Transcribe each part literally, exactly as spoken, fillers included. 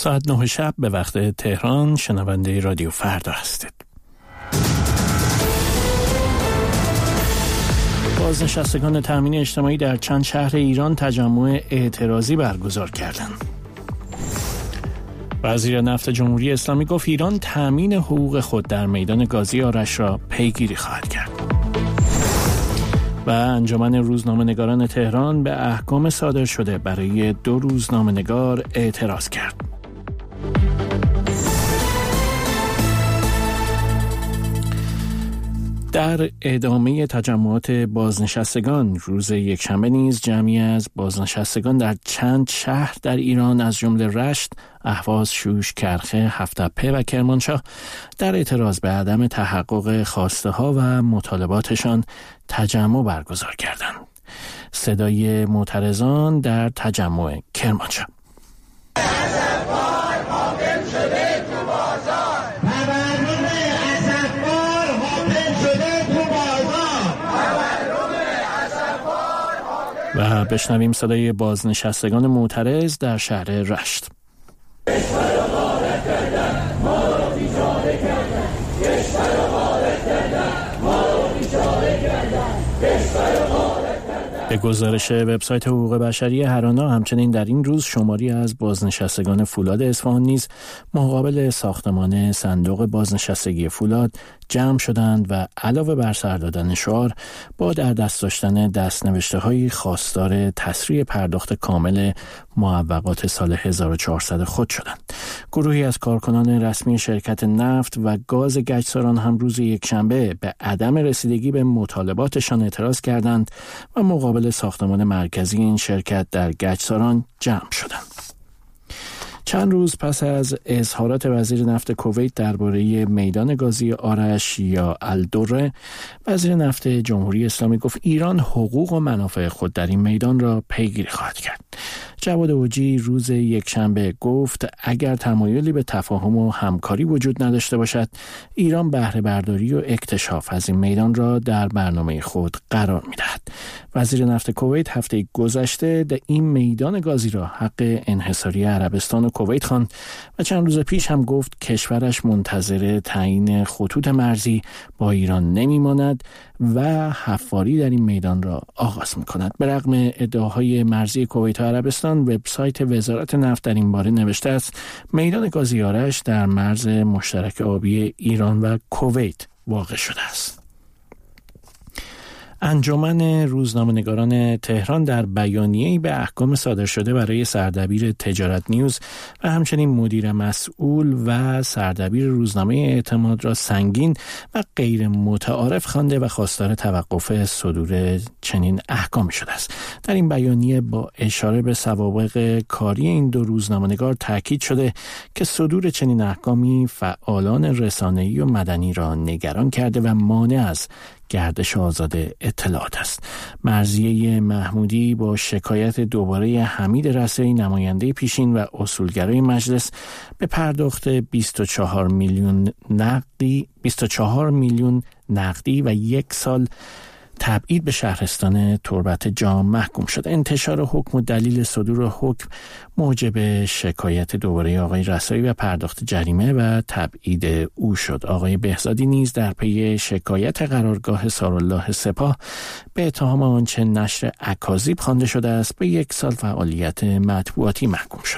ساعت نه شب به وقت تهران شنونده رادیو فردا هستید. بازنشستگان تامین اجتماعی در چند شهر ایران تجمع اعتراضی برگزار کردند. وزیر نفت جمهوری اسلامی گفت ایران تامین حقوق خود در میدان گازی آرش را پیگیری خواهد کرد. و انجمن روزنامه‌نگاران تهران به احکام صادر شده برای دو روزنامه‌نگار اعتراض کرد. در ادامه تجمعات بازنشستگان روز یکشنبه نیز جمعی از بازنشستگان در چند شهر در ایران از جمله رشت، اهواز، شوش، کرخه، هفت‌تپه و کرمانشاه در اعتراض به عدم تحقق خواسته ها و مطالباتشان تجمع برگزار کردند. صدای معترضان در تجمع کرمانشاه. و بشنویم صدای بازنشستگان معترض در شهر رشت. به گزارش وبسایت حقوق بشری هرانا همچنین در این روز شماری از بازنشستگان فولاد اصفهان نیز مقابل ساختمان صندوق بازنشستگی فولاد جمع شدند و علاوه بر سر دادن شعار با در دست داشتن دستنوشته‌های خواستار تسریع پرداخت کامل معوقات سال هزار و چهارصد خود شدند. گروهی از کارکنان رسمی شرکت نفت و گاز گچساران هم روز یکشنبه به عدم رسیدگی به مطالباتشان اعتراض کردند و مقابل ساختمان مرکزی این شرکت در گچساران جمع شدند. چند روز پس از اظهارات وزیر نفت کویت درباره میدان گازی آرش یا الدره، وزیر نفت جمهوری اسلامی گفت ایران حقوق و منافع خود در این میدان را پیگیری خواهد کرد. جواد اوجی روز یکشنبه گفت اگر تمایلی به تفاهم و همکاری وجود نداشته باشد، ایران بهره برداری و اکتشاف از این میدان را در برنامه خود قرار می‌دهد. وزیر نفت کویت هفته گذشته در این میدان گازی را حق انحصاری عربستان و کویت خواند و چند روز پیش هم گفت کشورش منتظر تعیین خطوط مرزی با ایران نمی‌ماند و حفاری در این میدان را آغاز می‌کند. به رغم ادعاهای مرزی کویت و عربستان، وبسایت وزارت نفت در این باره نوشته است میدان گازی آرش در مرز مشترک آبی ایران و کویت واقع شده است. انجمن روزنامه‌نگاران تهران در بیانیه‌ای به احکام صادر شده برای سردبیر تجارت نیوز و همچنین مدیر مسئول و سردبیر روزنامه اعتماد را سنگین و غیر متعارف خوانده و خواستار توقف صدور چنین احکامی شده است. در این بیانیه با اشاره به سوابق کاری این دو روزنامه‌نگار تاکید شده که صدور چنین احکامی فعالان رسانه‌ای و مدنی را نگران کرده و مانع از گردش آزاد اطلاعات است. مرضیه محمودی با شکایت دوباره حمید رسایی نماینده پیشین و اصولگرای مجلس به پرداخت بیست و چهار میلیون نقدی بیست و چهار میلیون نقدی و یک سال تبعید به شهرستان تربت جام محکوم شد. انتشار حکم و دلیل صدور حکم موجب شکایت دوباره آقای رسایی و پرداخت جریمه و تبعید او شد. آقای بهزادی نیز در پی شکایت قرارگاه سارالله سپاه به اتهام آنچه نشر اکاذیب خوانده شده است به یک سال فعالیت مطبوعاتی محکوم شد.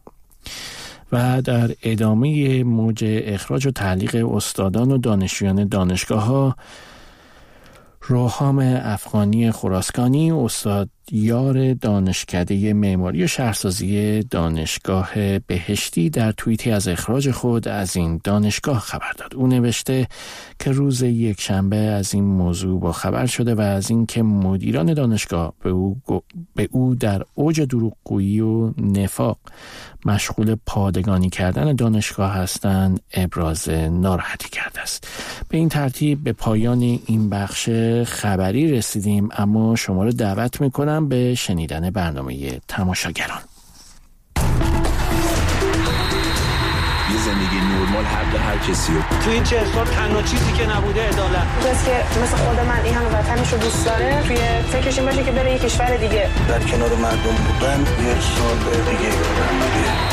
و در ادامه موج اخراج و تعلیق استادان و دانشجویان دانشگاه‌ها، روحام افغانی خراسکانی استاد یار دانشکده معماری و شهرسازی دانشگاه بهشتی در توییتی از اخراج خود از این دانشگاه خبر داد. او نوشته که روز یکشنبه از این موضوع با خبر شده و از اینکه مدیران دانشگاه به او, به او در اوج دروغگویی و نفاق مشغول پادگانی کردن دانشگاه هستند ابراز ناراحتی کرده است. به این ترتیب به پایان این بخش خبری رسیدیم، اما شما رو دعوت میکنم به شنیدن برنامه تماشاگران. یه زندگی نرمال حق هر کسی رو. تو این چه سال تنها چیزی که نبوده عدالت. کسی که مثل خود من این همه وطنش رو دوست داره توی فکرش این باشه که بره یه کشور دیگه. در کنار مردم بودن یه سال دیگه